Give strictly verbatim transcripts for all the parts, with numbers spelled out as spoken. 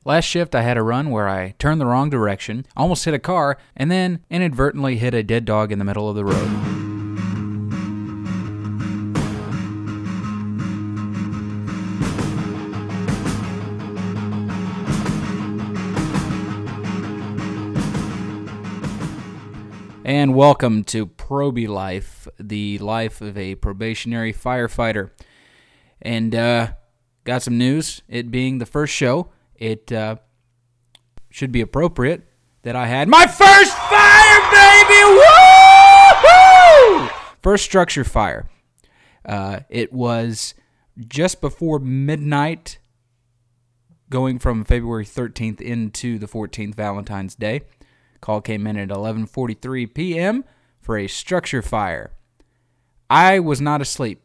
Last shift, I had a run where I turned the wrong direction, almost hit a car, and then inadvertently hit a dead dog in the middle of the road. And welcome to Proby Life, the life of a probationary firefighter. And uh, got some news. It being the first show, it uh, should be appropriate that I had my first fire, baby! Woo-hoo! First structure fire. Uh, it was just before midnight, going from February thirteenth into the fourteenth, Valentine's Day. Call came in at eleven forty-three p.m. for a structure fire. I was not asleep.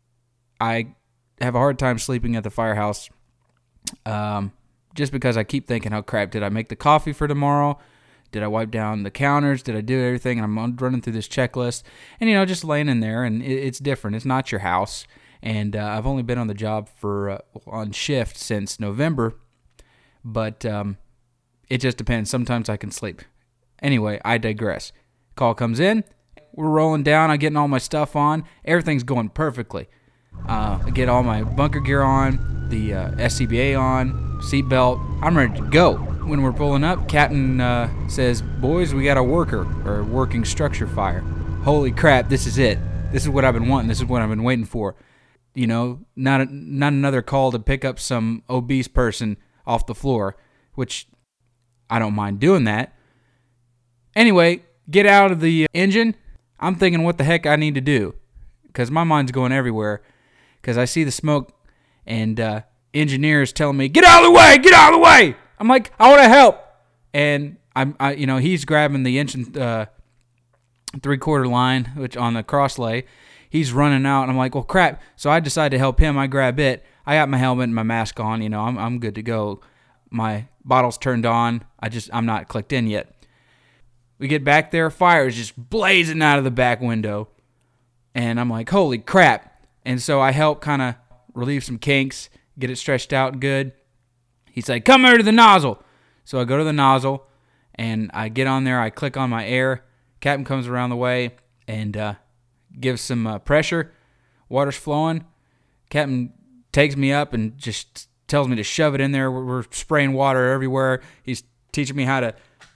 I have a hard time sleeping at the firehouse um, just because I keep thinking, oh crap, did I make the coffee for tomorrow? Did I wipe down the counters? Did I do everything? And I'm running through this checklist. And, you know, just laying in there, and it's different. It's not your house. And uh, I've only been on the job for uh, on shift since November, but um, it just depends. Sometimes I can sleep. Anyway, I digress. Call comes in. We're rolling down. I'm getting all my stuff on. Everything's going perfectly. Uh, I get all my bunker gear on, the uh, S C B A on, seatbelt. I'm ready to go. When we're pulling up, Captain uh, says, "Boys, we got a worker, or working structure fire." Holy crap, this is it. This is what I've been wanting. This is what I've been waiting for. You know, not a, not another call to pick up some obese person off the floor, which I don't mind doing that. Anyway, get out of the engine. I'm thinking what the heck I need to do, because my mind's going everywhere, because I see the smoke and uh, engineers telling me, get out of the way, get out of the way. I'm like, I want to help. And, I'm, I, you know, he's grabbing the inch and uh, three-quarter line, which on the cross lay. He's running out, and I'm like, well, crap. So I decide to help him. I grab it. I got my helmet and my mask on. You know, I'm I'm good to go. My bottle's turned on. I just, I'm not clicked in yet. We get back there, fire is just blazing out of the back window. And I'm like, holy crap. And so I help kind of relieve some kinks, get it stretched out good. He's like, come here to the nozzle. So I go to the nozzle, and I get on there. I click on my air. Captain comes around the way and uh, gives some uh, pressure. Water's flowing. Captain takes me up and just tells me to shove it in there. We're, we're spraying water everywhere. He's teaching me how to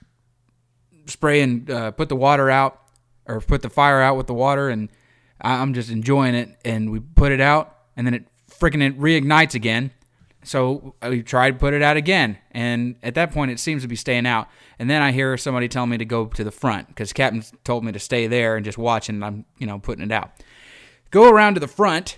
spray and uh, put the water out, or put the fire out with the water, and I'm just enjoying it. And we put it out, and then it freaking it reignites again. So we tried to put it out again, and at that point it seems to be staying out. And then I hear somebody tell me to go to the front, because Captain told me to stay there and just watch, and I'm, you know, putting it out. Go around to the front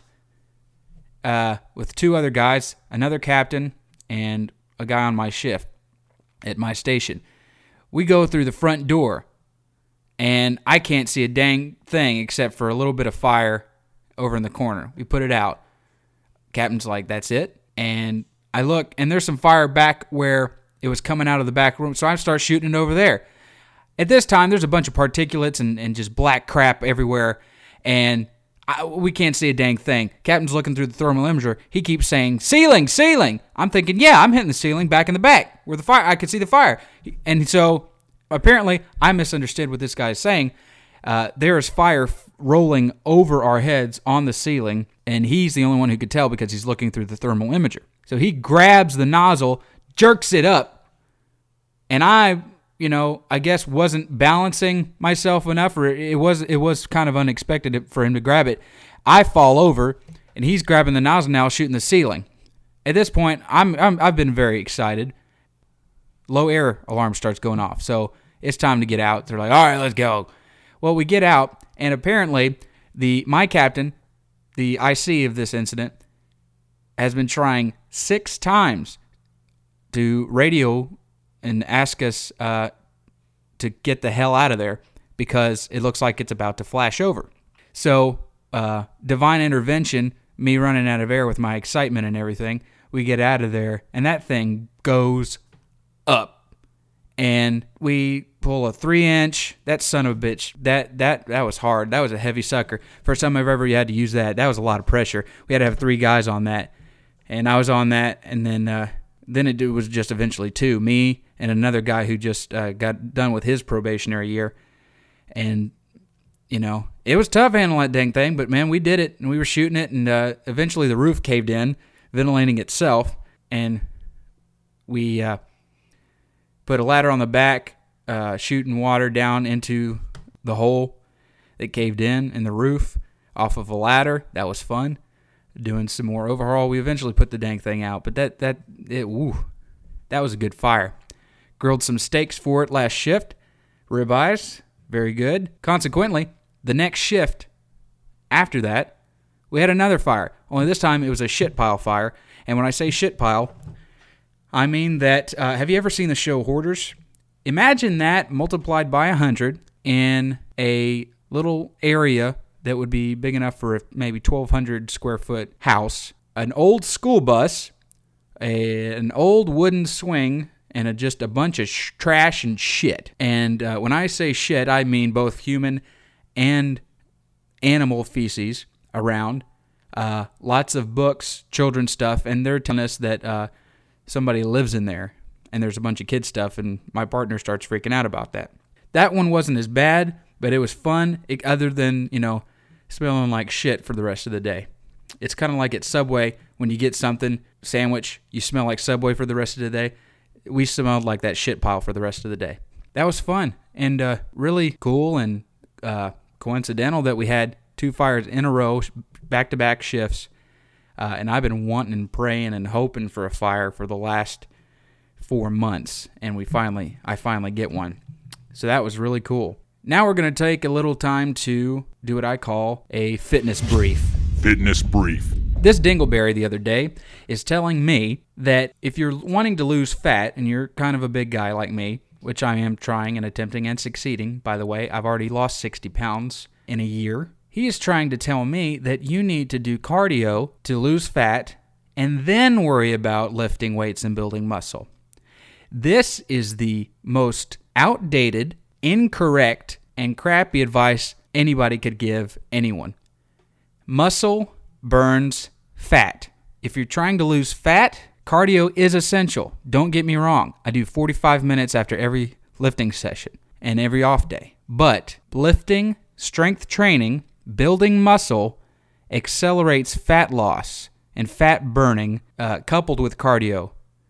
uh, with two other guys, another captain, and a guy on my shift at my station. We go through the front door, and I can't see a dang thing except for a little bit of fire over in the corner. We put it out. Captain's like, that's it? And I look, and there's some fire back where it was coming out of the back room, so I start shooting it over there. At this time, there's a bunch of particulates and, and just black crap everywhere, and I, we can't see a dang thing. Captain's looking through the thermal imager. He keeps saying, ceiling, ceiling. I'm thinking, yeah, I'm hitting the ceiling back in the back where the fire, I could see the fire. And so apparently I misunderstood what this guy is saying. Uh, there is fire f- rolling over our heads on the ceiling, and he's the only one who could tell because he's looking through the thermal imager. So he grabs the nozzle, jerks it up, and I, you know, I guess wasn't balancing myself enough, or it was it was kind of unexpected for him to grab it. I fall over, and he's grabbing the nozzle now, shooting the ceiling. At this point, I'm, I'm I've been very excited. Low air alarm starts going off, so it's time to get out. They're like, all right, let's go. Well, we get out, and apparently the my captain, the I C of this incident, has been trying six times to radio and ask us uh, to get the hell out of there because it looks like it's about to flash over. So, uh, divine intervention, me running out of air with my excitement and everything, we get out of there, and that thing goes up. And we pull a three-inch, that son of a bitch, that that that was hard. That was a heavy sucker. First time I've ever had to use that. That was a lot of pressure. We had to have three guys on that. And I was on that, and then uh, then it was just eventually two, me and another guy who just uh, got done with his probationary year. And, you know, it was tough handling that dang thing, but, man, we did it, and we were shooting it, and uh, eventually the roof caved in, ventilating itself, and we uh, put a ladder on the back, uh, shooting water down into the hole that caved in in the roof off of a ladder. That was fun. Doing some more overhaul. We eventually put the dang thing out, but that, that, it, woo, that was a good fire. Grilled some steaks for it last shift. Ribeyes, very good. Consequently, the next shift after that, we had another fire. Only this time it was a shit pile fire. And when I say shit pile, I mean that, uh, have you ever seen the show Hoarders? Imagine that multiplied by one hundred in a little area that would be big enough for a maybe twelve hundred square foot house, an old school bus, a, an old wooden swing, and a, just a bunch of sh- trash and shit. And uh, when I say shit, I mean both human and animal feces around. Uh, lots of books, children's stuff, and they're telling us that uh, somebody lives in there, and there's a bunch of kid stuff, and my partner starts freaking out about that. That one wasn't as bad, but it was fun, it, other than, you know, smelling like shit for the rest of the day. It's kind of like at Subway, when you get something, sandwich, you smell like Subway for the rest of the day. We smelled like that shit pile for the rest of the day. That was fun, and uh, really cool and uh, coincidental that we had two fires in a row, back-to-back shifts, uh, and I've been wanting and praying and hoping for a fire for the last four months, and we finally, I finally get one. So that was really cool. Now we're going to take a little time to do what I call a fitness brief. Fitness brief. This dingleberry the other day is telling me that if you're wanting to lose fat, and you're kind of a big guy like me, which I am trying and attempting and succeeding, by the way, I've already lost sixty pounds in a year. He is trying to tell me that you need to do cardio to lose fat and then worry about lifting weights and building muscle. This is the most outdated, incorrect, and crappy advice anybody could give anyone. Muscle burns fat. If you're trying to lose fat, cardio is essential. Don't get me wrong. I do forty-five minutes after every lifting session and every off day. But lifting, strength training, building muscle accelerates fat loss and fat burning uh, coupled with cardio.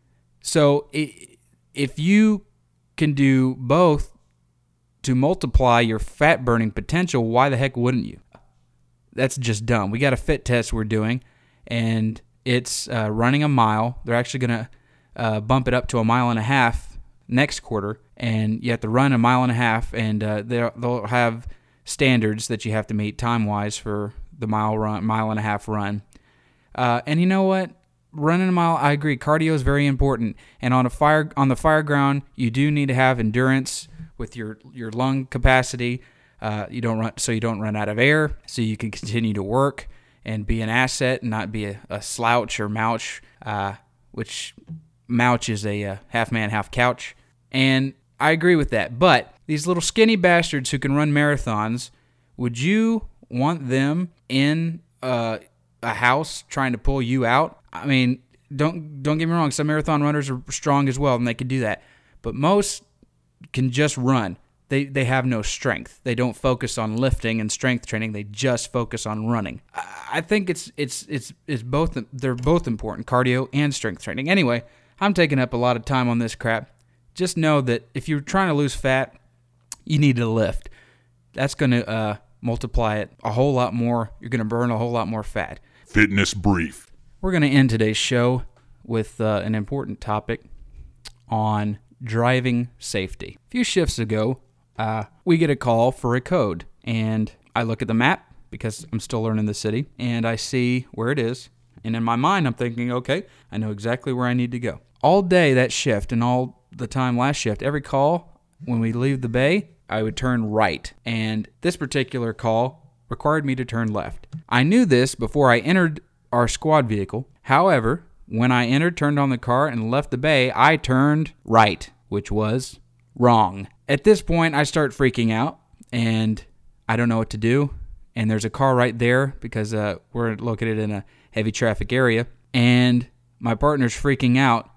So if you can do both to multiply your fat burning potential, why the heck wouldn't you? That's just dumb. We got a fit test we're doing, and it's uh, running a mile. They're actually going to uh, bump it up to a mile and a half next quarter, and you have to run a mile and a half, and uh, they'll have standards that you have to meet time-wise for the mile run, mile and a half run. Uh, and you know what? Running a mile, I agree. Cardio is very important, and on a fire on the fire ground, you do need to have endurance with your, your lung capacity. Uh, you don't run so you don't run out of air, so you can continue to work and be an asset and not be a, a slouch or mouch, uh, which mouch is a uh, half man, half couch. And I agree with that. But these little skinny bastards who can run marathons, would you want them in uh, a house trying to pull you out? I mean, don't don't get me wrong. Some marathon runners are strong as well, and they can do that. But most can just run. They they have no strength. They don't focus on lifting and strength training. They just focus on running. I think it's it's it's it's both. They're both important, cardio and strength training. Anyway, I'm taking up a lot of time on this crap. Just know that if you're trying to lose fat, you need to lift. That's going to uh, multiply it a whole lot more. You're going to burn a whole lot more fat. Fitness brief. We're going to end today's show with uh, an important topic on driving safety. A few shifts ago, uh, we get a call for a code, and I look at the map because I'm still learning the city, and I see where it is, and in my mind I'm thinking, okay, I know exactly where I need to go. All day that shift and all the time last shift, every call, when we leave the bay, I would turn right, and this particular call required me to turn left. I knew this before I entered our squad vehicle. However, when I entered, turned on the car, and left the bay, I turned right, which was wrong. At this point, I start freaking out, and I don't know what to do, and there's a car right there because uh, we're located in a heavy traffic area, and my partner's freaking out,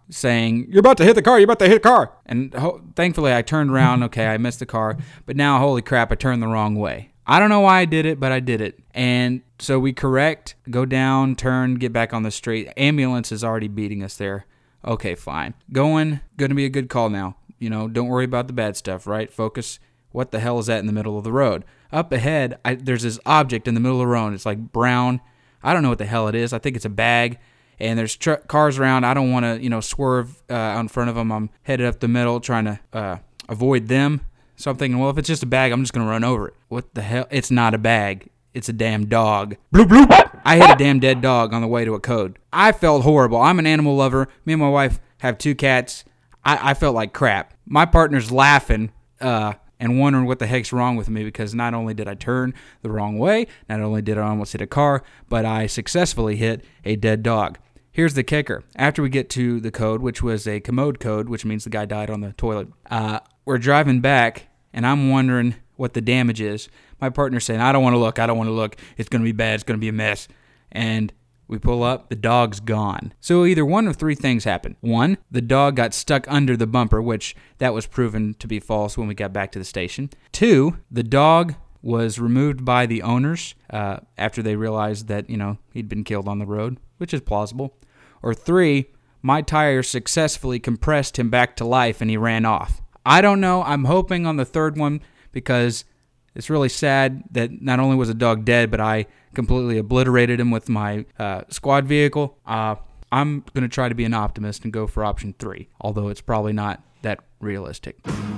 saying, "You're about to hit the car, you're about to hit the car." And ho- thankfully I turned around, okay, I missed the car, but now, holy crap, I turned the wrong way. I don't know why I did it, but I did it. And so we correct, go down, turn, get back on the street. Ambulance is already beating us there. Okay, fine. Going, going to be a good call now. You know, don't worry about the bad stuff, right? Focus. What the hell is that in the middle of the road? Up ahead, I, there's this object in the middle of the road. It's like brown. I don't know what the hell it is. I think it's a bag. And there's tr- cars around. I don't want to, you know, swerve uh, out in front of them. I'm headed up the middle trying to uh, avoid them. So I'm thinking, well, if it's just a bag, I'm just going to run over it. What the hell? It's not a bag. It's a damn dog. Bloop, bloop. I hit a damn dead dog on the way to a code. I felt horrible. I'm an animal lover. Me and my wife have two cats. I, I felt like crap. My partner's laughing uh, and wondering what the heck's wrong with me, because not only did I turn the wrong way, not only did I almost hit a car, but I successfully hit a dead dog. Here's the kicker. After we get to the code, which was a commode code, which means the guy died on the toilet, uh, we're driving back, and I'm wondering what the damage is. My partner's saying, I don't want to look, I don't want to look. It's going to be bad, it's going to be a mess. And we pull up, the dog's gone. So either one of three things happened. One, the dog got stuck under the bumper, which that was proven to be false when we got back to the station. Two, the dog was removed by the owners uh, after they realized that, you know, he'd been killed on the road, which is plausible. Or three, my tire successfully compressed him back to life and he ran off. I don't know. I'm hoping on the third one, because it's really sad that not only was the dog dead, but I completely obliterated him with my uh, squad vehicle. Uh, I'm going to try to be an optimist and go for option three, although it's probably not that realistic.